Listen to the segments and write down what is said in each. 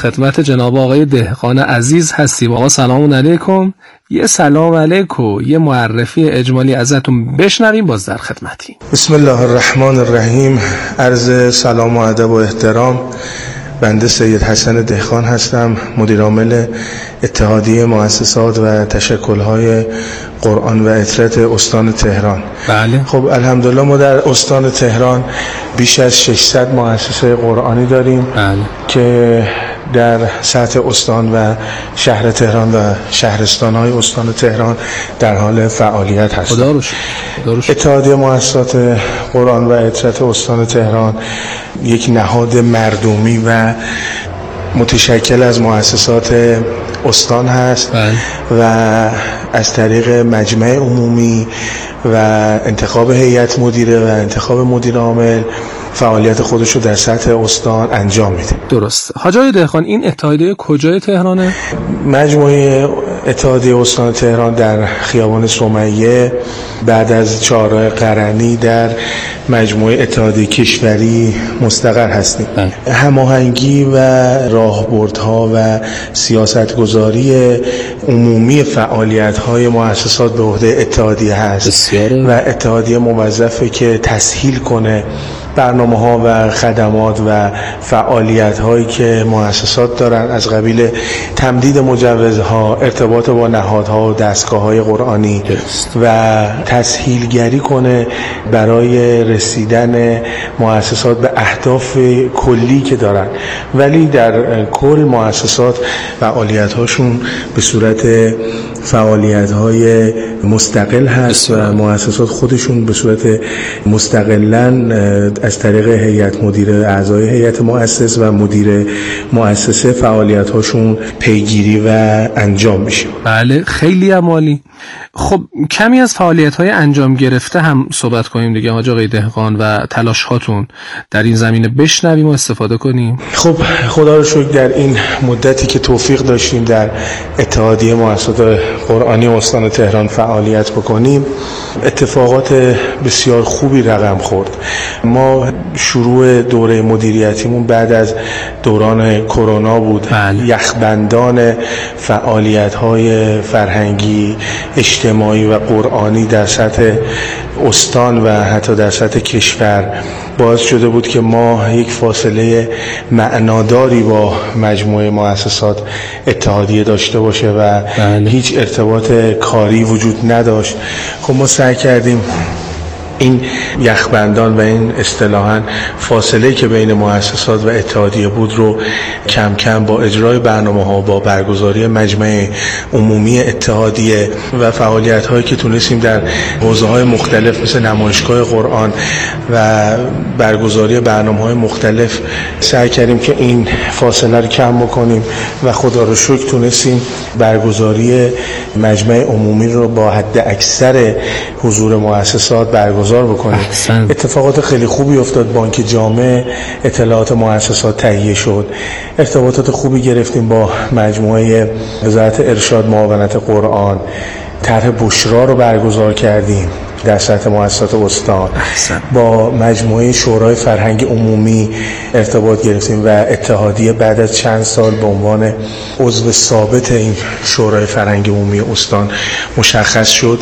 خدمت جناب آقای دهقان عزیز هستیم. آقا سلام علیکم. یه سلام علیکم، یه معرفی اجمالی ازتون بشنویم، باز در خدمتیم. بسم الله الرحمن الرحیم. عرض سلام و ادب و احترام. بنده سید حسن دهقان هستم، مدیر عامل اتحادیه مؤسسات و تشکل‌های قرآن و عطرت استان تهران. بله. خب الحمدلله ما در استان تهران بیش از 600 مؤسسه قرآنی داریم. بله. که در سطح استان و شهر تهران و شهرستان‌های استان تهران در حال فعالیت هستند. خدا رو شکر. اتحادیه مؤسسات قرآن و عطرت استان تهران یک نهاد مردمی و متشکل از مؤسسات استان هست. بله. و از طریق مجمع عمومی و انتخاب هیئت مدیره و انتخاب مدیر عامل فعالیت خودش رو در سطح استان انجام میده. درست. حاج آقای دهقان، این اتحادیه کجای تهرانه؟ مجموعه اتحادیه استان تهران در خیابان سمیه بعد از چهارراه قرنی در مجموعه اتحادیه کشوری مستقر هستیم. هماهنگی و راهبردها و سیاستگذاری عمومی فعالیت‌های مؤسسات به عهده اتحادیه هست و اتحادیه موظفه که تسهیل کنه برنامه‌ها و خدمات و فعالیت‌هایی که مؤسسات دارن، از قبیل تمدید مجوزها، ارتباط با نهادها و دستگاه‌های قرآنی و تسهیلگری کنه برای رسیدن مؤسسات به اهداف کلی که دارن. ولی در کل مؤسسات فعالیت‌هاشون به صورت فعالیت‌های مستقل هست و مؤسسات خودشون به صورت مستقلاً از طریق هیئت مدیره، اعضای هیئت مؤسس و مدیر مؤسسه فعالیت‌هاشون پیگیری و انجام میشه. بله، خیلی عالی. خب کمی از فعالیت‌های انجام گرفته هم صحبت کنیم دیگه حاج آقای دهقان و تلاش‌هاتون در این زمینه بشنویم و استفاده کنیم. خب خدا رو شکر در این مدتی که توفیق داشتیم در اتحادیه مؤسسات قرآنی استان تهران فعالیت بکنیم، اتفاقات بسیار خوبی رقم خورد. ما شروع دوره مدیریتیمون بعد از دوران کرونا بود. بله. یخبندان فعالیت‌های فرهنگی، اجتماعی و قرآنی در سطح استان و حتی در سطح کشور باعث شده بود که ما یک فاصله معناداری با مجموعه مؤسسات اتحادیه داشته باشه و بله. هیچ ارتباط کاری وجود نداشت. خب ما سعی کردیم این یخبندان و این اصطلاحاً فاصله که بین مؤسسات و اتحادیه بود رو کم کم با اجرای برنامه‌ها، با برگزاری مجمع عمومی اتحادیه و فعالیت‌هایی که تونستیم در حوزه‌های مختلف مثل نمایشگاه قرآن و برگزاری برنامه‌های مختلف سعی کردیم که این فاصله رو کم بکنیم و خدا رو شکر تونستیم برگزاری مجمع عمومی رو با حد اکثر حضور مؤسسات برگزار بکنیم. اتفاقات خیلی خوبی افتاد. بانک جامع اطلاعات مؤسسات تهیه شد. ارتباطات خوبی گرفتیم با مجموعه وزارت ارشاد معاونت قرآن. طرح بشرا رو برگزار کردیم در سطح مؤسسات استان. با مجموعه شورای فرهنگ عمومی ارتباط گرفتیم و اتحادیه بعد از چند سال به عنوان عضو ثابت این شورای فرهنگ عمومی استان مشخص شد.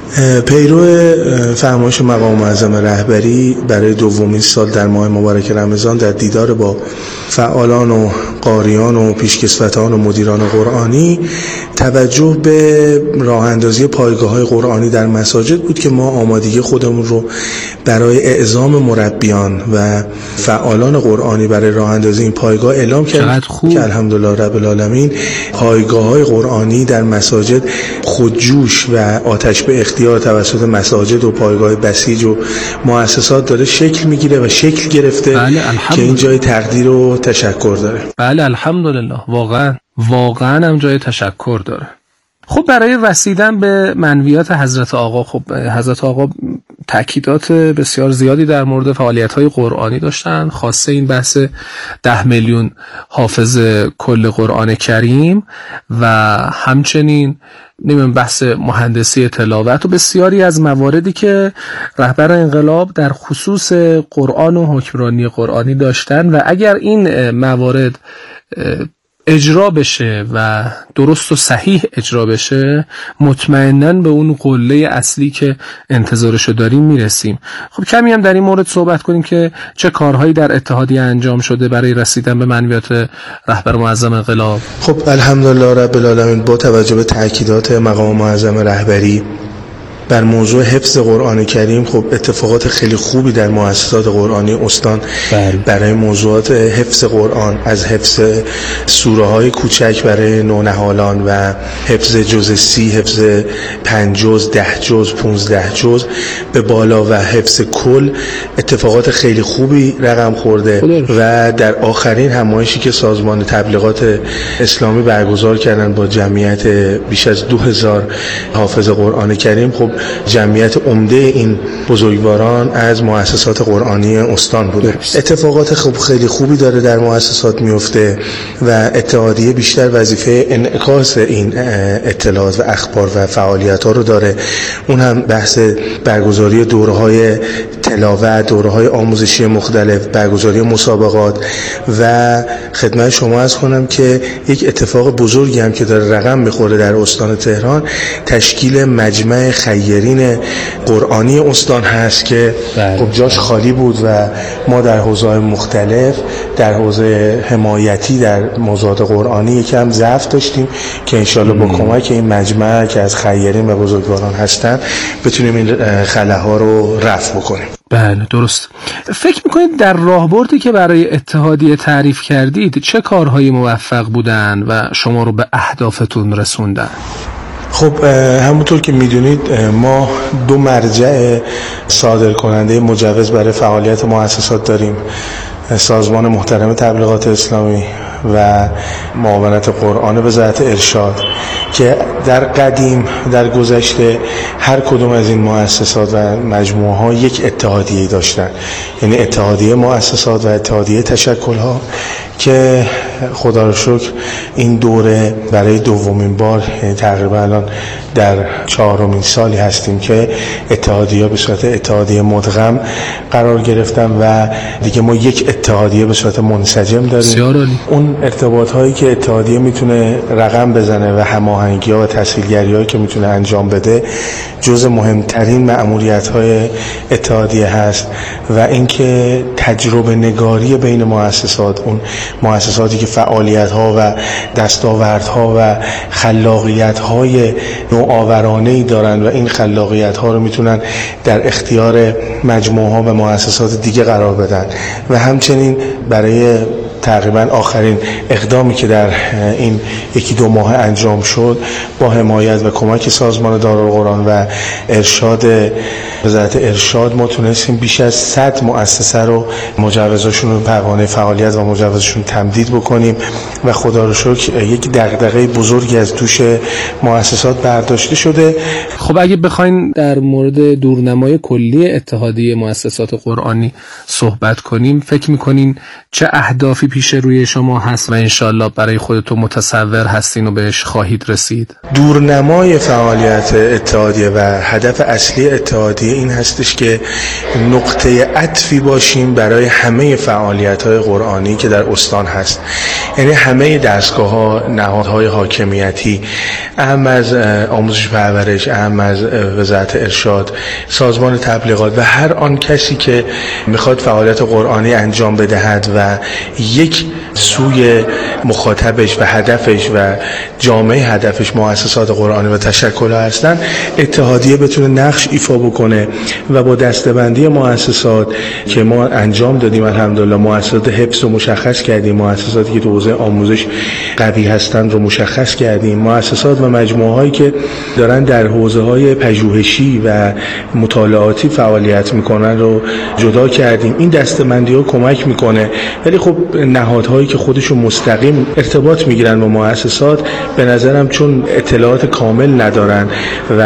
پیرو فرمایش مقام معظم رهبری برای دومین سال در ماه مبارک رمضان در دیدار با فعالان و قاریان و پیشکسوتان و مدیران قرآنی توجه به راه اندازی پایگاه‌های قرآنی در مساجد بود که ما آمادگی خودمون رو برای اعزام مربیان و فعالان قرآنی برای راه اندازی این پایگاه اعلام کردیم که الحمدلله رب العالمین پایگاه‌های قرآنی در مساجد خودجوش و آتش به اختیار توسط مساجد و پایگاه بسیج و مؤسسات داره شکل میگیره و شکل گرفته. بله، که این جای تقدیر و تشکر داره. بله الحمدلله، واقعا هم جای تشکر داره. خب برای رسیدن به منویات حضرت آقا، خب حضرت آقا تأکیدات بسیار زیادی در مورد فعالیت‌های قرآنی داشتن، خاصه این بحث 10 میلیون حافظ کل قرآن کریم و همچنین بحث مهندسی تلاوت و بسیاری از مواردی که رهبر انقلاب در خصوص قرآن و حکمرانی قرآنی داشتن و اگر این موارد اجرا بشه و درست و صحیح اجرا بشه، مطمئناً به اون قله اصلی که انتظارشو داریم میرسیم. خب کمی هم در این مورد صحبت کنیم که چه کارهایی در اتحادیه انجام شده برای رسیدن به منویات رهبر معظم انقلاب. خب الحمدلله رب العالمین، با توجه به تاکیدات مقام معظم رهبری بر موضوع حفظ قرآن کریم، خب اتفاقات خیلی خوبی در مؤسسات قرآنی استان برای موضوعات حفظ قرآن، از حفظ سوره های کوچک برای نونهالان و حفظ جز 30، حفظ 5 جز، 10 جز، 15 جز به بالا و حفظ کل، اتفاقات خیلی خوبی رقم خورده و در آخرین همایشی که سازمان تبلیغات اسلامی برگزار کردن با جمعیت بیش از 2000 حافظ قرآن کریم، خب جمعیت عمده این بزرگواران از مؤسسات قرآنی استان بوده. اتفاقات خیلی خوبی داره در مؤسسات میفته و اتحادیه بیشتر وظیفه انعکاس این اطلاعات و اخبار و فعالیت‌ها رو داره. اون هم بحث برگزاری دوره‌های تلاوت، دوره‌های آموزشی مختلف، برگزاری مسابقات و خدمت شما عرض کنم که یک اتفاق بزرگی هم که داره رقم می‌خوره در استان تهران، تشکیل مجمع خیرین قرآنی استان هست که خب جاش خالی بود و ما در حوزه‌های مختلف، در حوزه حمایتی در موضوعات قرآنی یکم ضعف داشتیم که انشالله با کمک این مجمع که از خیرین و بزرگواران هستن بتونیم این خلاها رو رفع بکنیم. بله درست. فکر میکنید در راهبردی که برای اتحادیه تعریف کردید چه کارهایی موفق بودن و شما رو به اهدافتون رسوندن؟ خب همونطور که میدونید ما 2 مرجع صادر کننده مجوز برای فعالیت مؤسسات داریم، سازمان محترم تبلیغات اسلامی و معاونت قرآن وزارت ارشاد، که در قدیم در گذشته هر کدوم از این مؤسسات و مجموعه ها یک اتحادیه داشتن، یعنی اتحادیه مؤسسات و اتحادیه تشکل ها، که خدا رو شکر این دوره برای دومین بار، یعنی تقریبا الان در 4مین سالی هستیم که اتحادیه به صورت اتحادیه مدغم قرار گرفتن و دیگه ما یک اتحادیه به صورت منسجم داریم. اون ارتباط هایی که اتحادیه میتونه رقم بزنه و هماهنگی ها و تسهیلگری هایی که میتونه انجام بده جز مهمترین مأموریت های اتحادیه هست و اینکه تجربه نگاری بین مؤسسات، اون مؤسساتی که فعالیت ها و دستاورد ها و خلاقیت های نوآورانه‌ای دارن و این خلاقیت ها رو میتونن در اختیار مجموعه ها و مؤسسات دیگه قرار بدن و همچنین برای تقریبا آخرین اقدامی که در این 1-2 ماه انجام شد با حمایت و کمک سازمان دارالقرآن و ارشاد وزارت ارشاد ما تونستیم بیش از 100 مؤسسه رو مجوزشون رو، پروانه فعالیت و مجوزشون تمدید بکنیم و خدا رو شکر یک دغدغه بزرگی از دوش مؤسسات برداشته شده. خب اگه بخواین در مورد دورنمای کلی اتحادیه مؤسسات قرآنی صحبت کنیم، فکر می‌کنین چه اهدافی پیش روی شما هست و انشالله برای خودتون متصور هستین و بهش خواهید رسید؟ دورنمای فعالیت اتحادیه و هدف اصلی اتحادیه این هستش که نقطه عطفی باشیم برای همه فعالیت‌های قرآنی که در استان هست، یعنی همه دستگاه‌ها، نهادهای حاکمیتی، اهم از آموزش پرورش، اهم از وزارت ارشاد، سازمان تبلیغات و هر آن کسی که میخواد فعالیت قرآنی انجام بدهد و یک سوی مخاطبش و هدفش و جامعه هدفش مؤسسات قرآنی و تشکل‌ها هستن، اتحادیه بتونه نقش ایفا بکنه و با دسته‌بندی مؤسسات که ما انجام دادیم، الحمدلله مؤسسات حفظ رو مشخص کردیم، مؤسساتی که تو حوزه آموزش قوی هستن رو مشخص کردیم، مؤسسات و مجموعه‌هایی که دارن در حوزه‌های پژوهشی و مطالعاتی فعالیت میکنن رو جدا کردیم. این دسته‌بندی‌ها کمک میکنه، ولی خب نهادهایی که خودشون مستقیم ارتباط میگیرن با مؤسسات به نظرم چون اطلاعات کامل ندارن و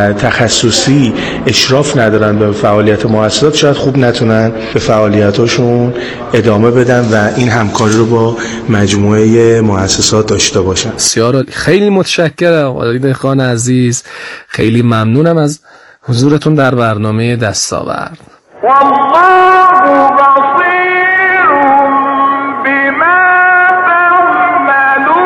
تخصصی اشراف ندارن به فعالیت مؤسسات، شاید خوب نتونن به فعالیتاشون ادامه بدن و این همکاری رو با مجموعه مؤسسات داشته باشن. بسیار خیلی متشکرم آقای دهقان عزیز، خیلی ممنونم از حضورتون در برنامه دستاورد. والله بصير بما تعملون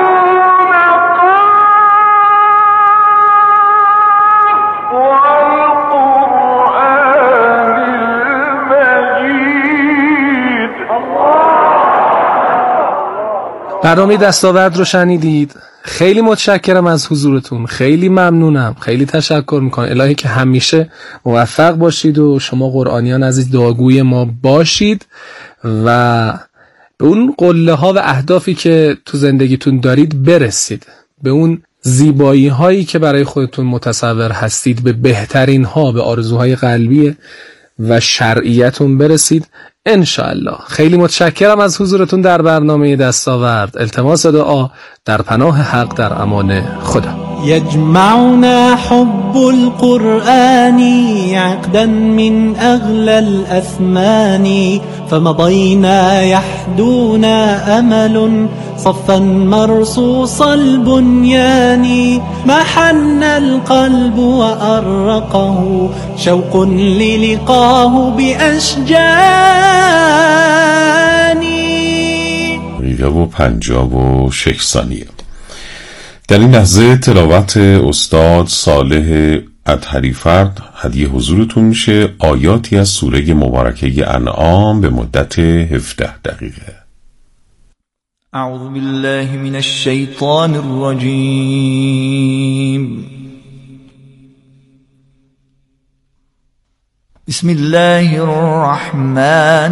برنامه دستاورد رو شنیدید. خیلی متشکرم از حضورتون، خیلی ممنونم، خیلی تشکر میکنم. الهی که همیشه موفق باشید و شما قرآنیان عزیز دعاگوی ما باشید و به اون قله ها و اهدافی که تو زندگیتون دارید برسید، به اون زیبایی هایی که برای خودتون متصور هستید، به بهترین ها، به آرزوهای قلبی و شرعیتون برسید انشاءالله. خیلی متشکرم از حضورتون در برنامه دستاورد. التماس دعا در پناه حق، در امان خدا. يجمعنا حب القرآن عقدا من أغلى الأثمان فمضينا يحدونا أمل صفا مرصوص البنيان محن القلب وأرقه شوق للقاه بأشجان. 56 ثانیه. در این لحظه تلاوت استاد صالح اطهری فرد هدیه حضورتون میشه. آیاتی از سوره مبارکه انعام به مدت 17 دقیقه. اعوذ بالله من الشیطان الرجیم. بسم الله الرحمن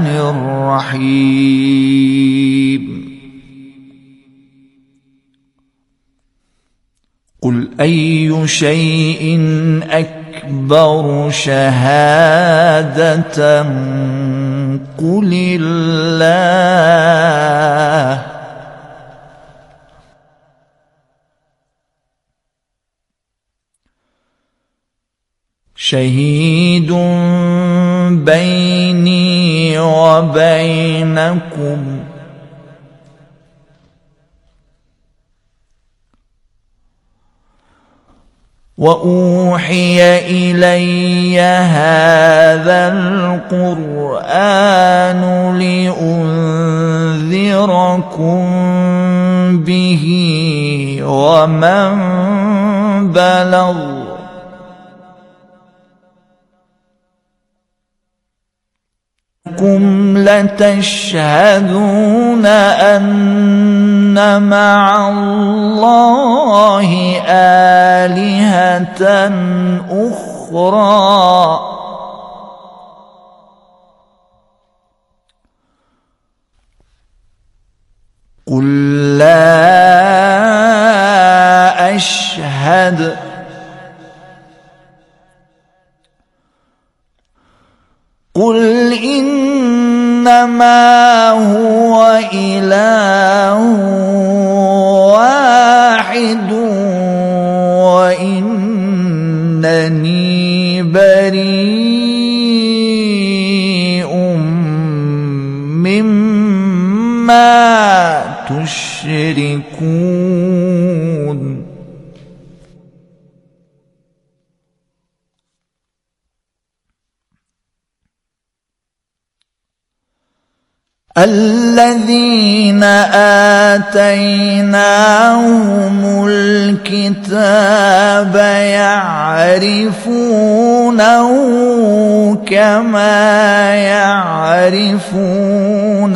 الرحیم. قل أي شيء أكبر شهادة قل الله شهيد بيني وبينكم وأوحي إلي هذا القرآن لأنذركم به ومن بلغ لتشهدون أن مع الله آلهة أخرى قل لا أشهد قل إنما هو إله واحد وإنني بريء مما تشركون. الذين آتيناهم الكتاب يعرفونه كما يعرفون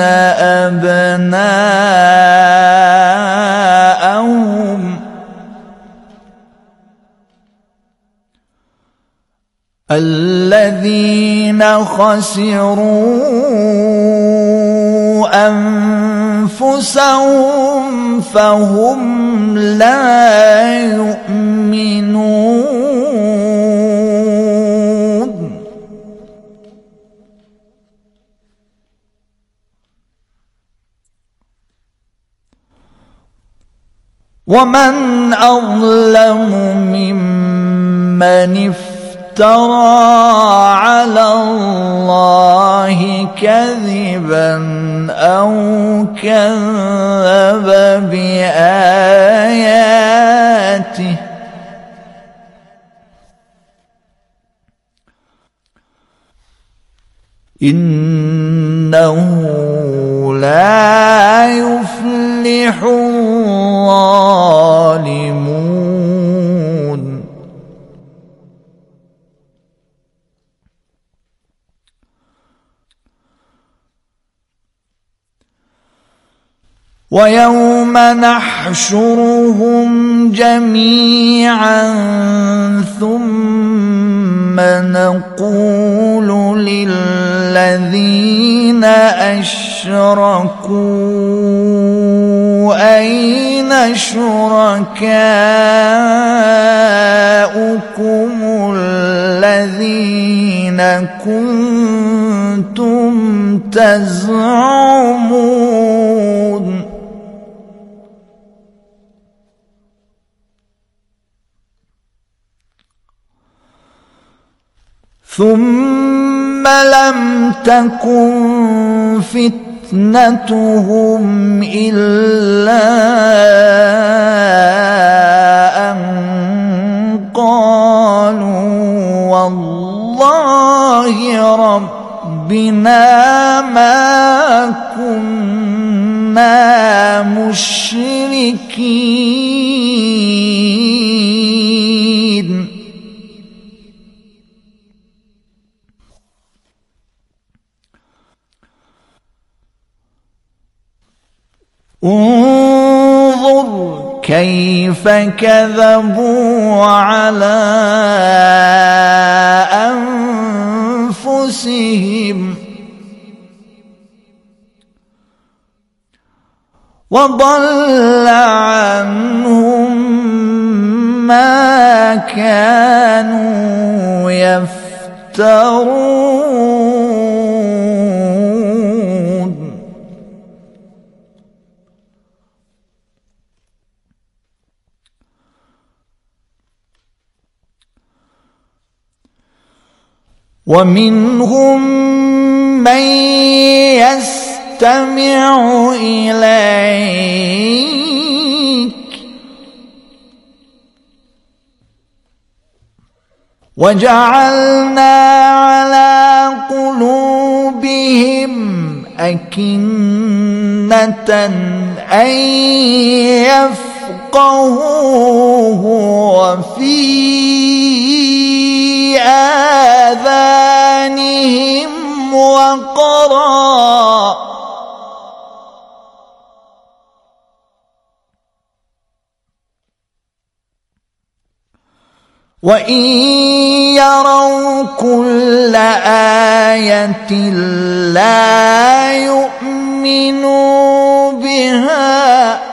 أبناءهم الذين خسروا أنفسهم فهم لا يؤمنون. ومن أظلم ممن افترى على الله كذبا أو كذب بآياته إنه لا يفلح الظالمون. ويوم نحشرهم جميعا ثم نقول للذين أشركوا أين شركاؤكم الذين كنتم تزعمون ثم لم تكن فتنتهم إلا أن قالوا والله ربنا ما كنا مشركين انظر كيف كذبوا على أنفسهم وضل عنهم ما كانوا يفترون ومنهم من يستمع إليك وجعلنا على قلوبهم أكنة أن يفقهوه وفي آذانهم وقرا وإن يروا كل آية لا يؤمنوا بها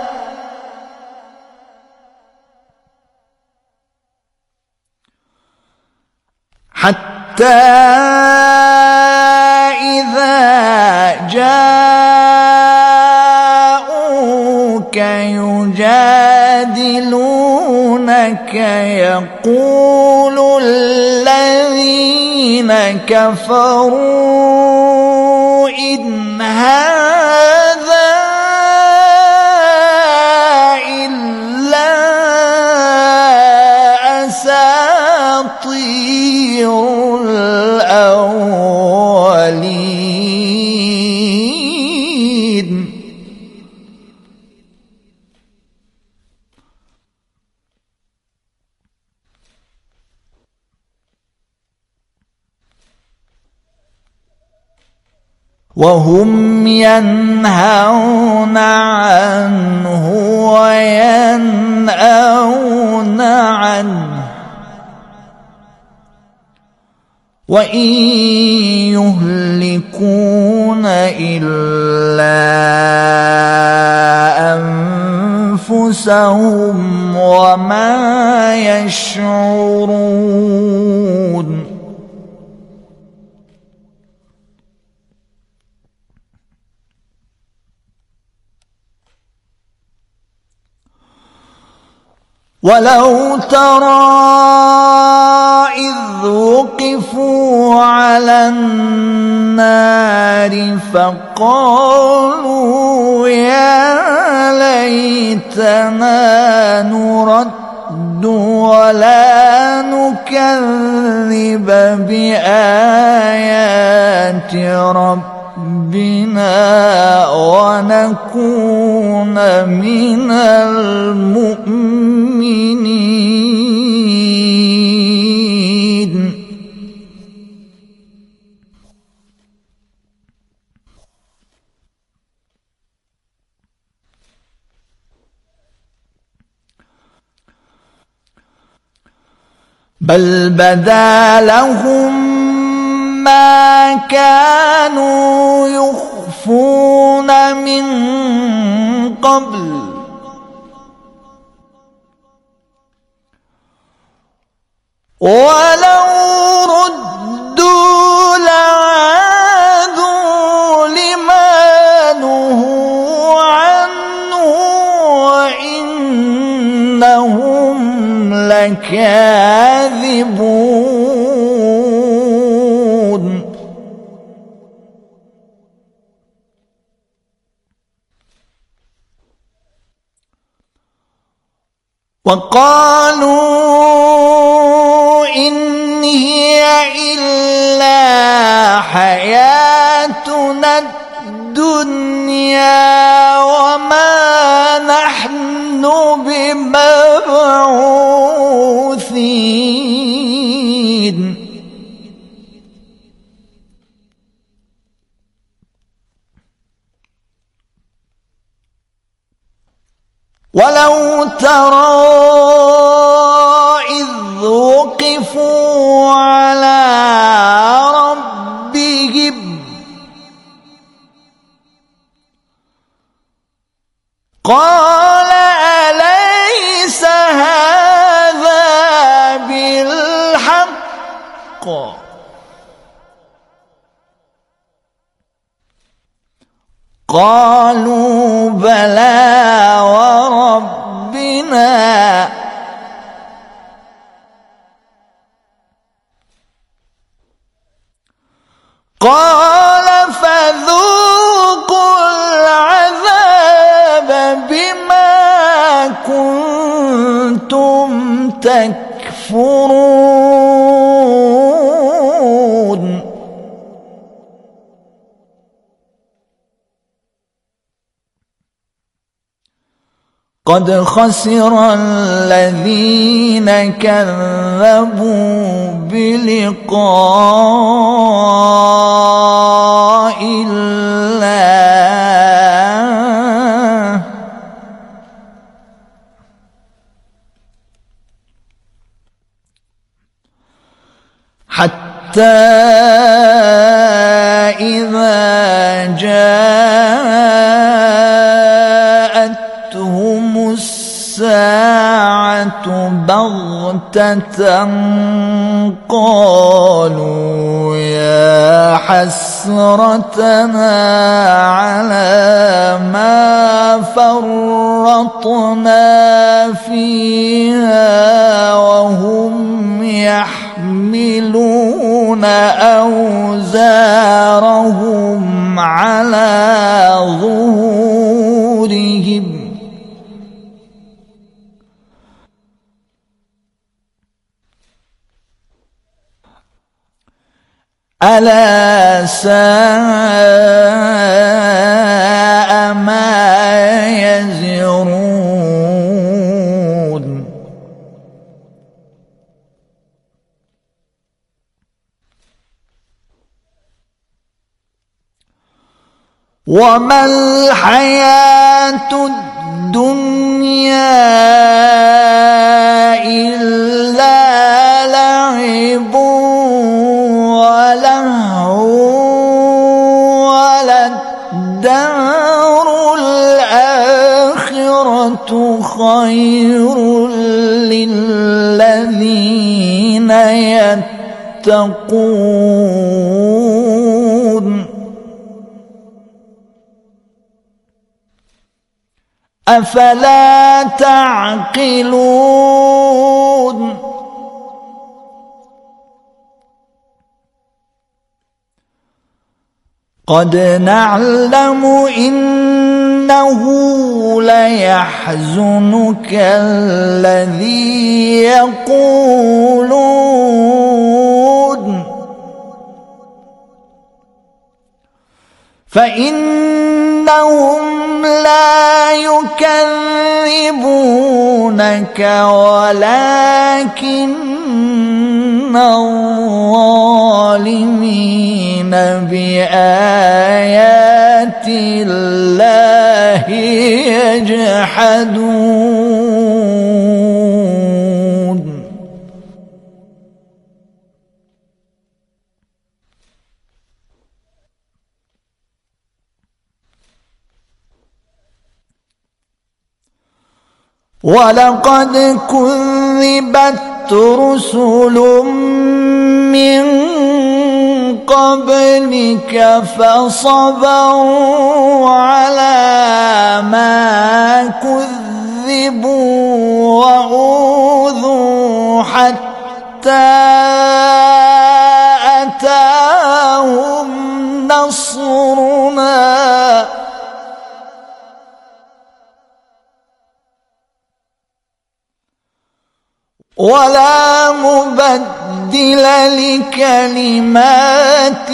حتى إذا جاءوك يجادلونك يقول الذين كفروا إن هذا إلا أساطير الأولين وهم ينهون عنه وينأون عنه وإن يهلكون إلا أنفسهم وما يشعرون ولو ترى إذ وقفوا على النار فقالوا يا ليتنا نرد ولا نكذب بآيات ربنا ونكون من المؤمنين بل بدا لهم ما كانوا يخفون من قبل ولو ردوا لعادوا لما نهوا عنه وإنهم لكاذبون. وقالوا إن هي إلا حياتنا الدنيا وما نحن بمبعوثين. ولو ترى إذ وقفوا على ربهم قال أليس هذا بالحق قالوا بلى وربنا قال فذوقوا العذاب بما كنتم تكفرون. قد خسر الذين كذبوا بلقاء الله حتى إذا جاءتهم الساعة بغتة قالوا يا حسرتنا على ما فرطنا فيها وهم يحملون أوزارهم على ظهورهم ألا ساء ما يزرون. وما الحياة الدنيا إلا لعب وللدار الآخرة خير للذين يتقون أفلا تعقلون. قد نعلم إنه ليحزنك الذي يقولون فإنهم لا يكذبونك ولكن الظالمين بآيات الله يجحدون. ولقد كذبت رسل من قبلك فصبروا على ما كذبوا وأوذوا حتى أتاهم نصرنا ولا مبدل لكلمات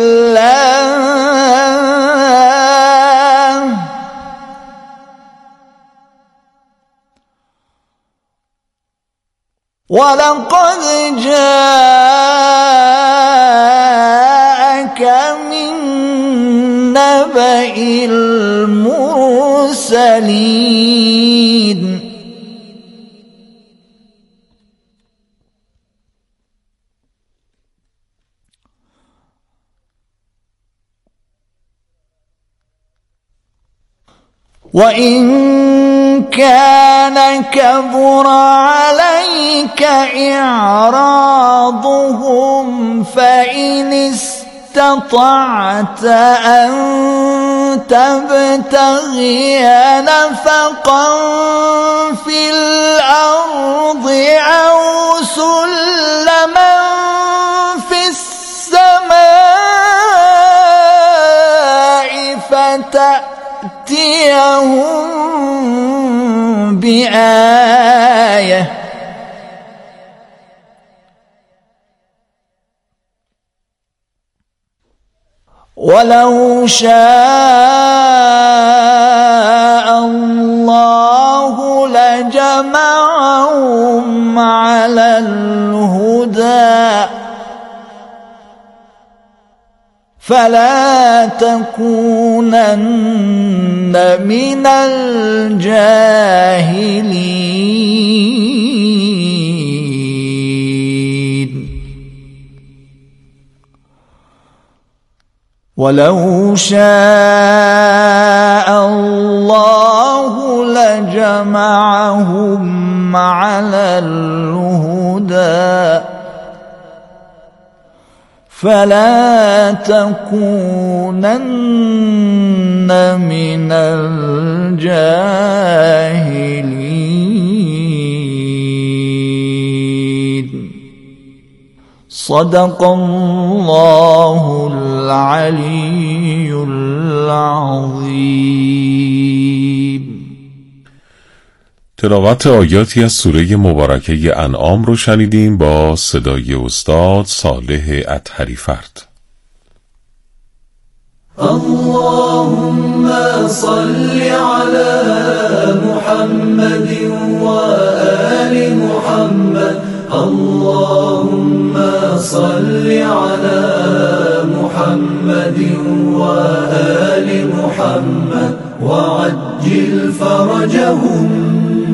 الله ولقد جاءك من نبأ المرسلين وإن كان كبر عليك إعراضهم فإن استطعت أن تبتغي نفقا في الأرض أو سلما في السماء فتأتيهم بآية ولو شاء الله لجمعهم على الهدى فلا تكونن من الجاهلين ولو شاء الله لجمعهم على الهدى فلا تكونن من الجاهلين صدق الله العلي العظيم. تلاوت آیاتی از سوره مبارکه انعام رو شنیدیم با صدای استاد صالح اطهری فرد. اللهم صل على محمد و آل محمد اللهم صل على محمد و آل محمد وعجل فرجهم.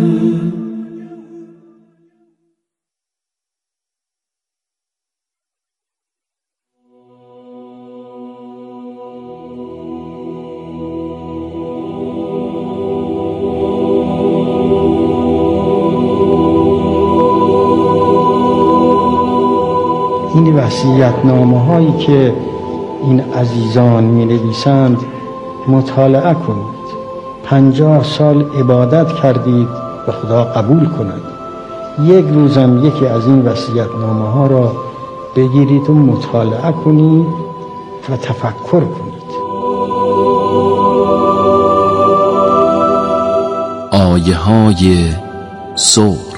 این وصیت‌نامه هایی که این عزیزان می نویسند مطالعه کنید. 50 سال عبادت کردید و خدا قبول کند. یک روزم یکی از این وصیت‌نامه ها را بگیرید و مطالعه کنید و تفکر کنید. آیه های صبح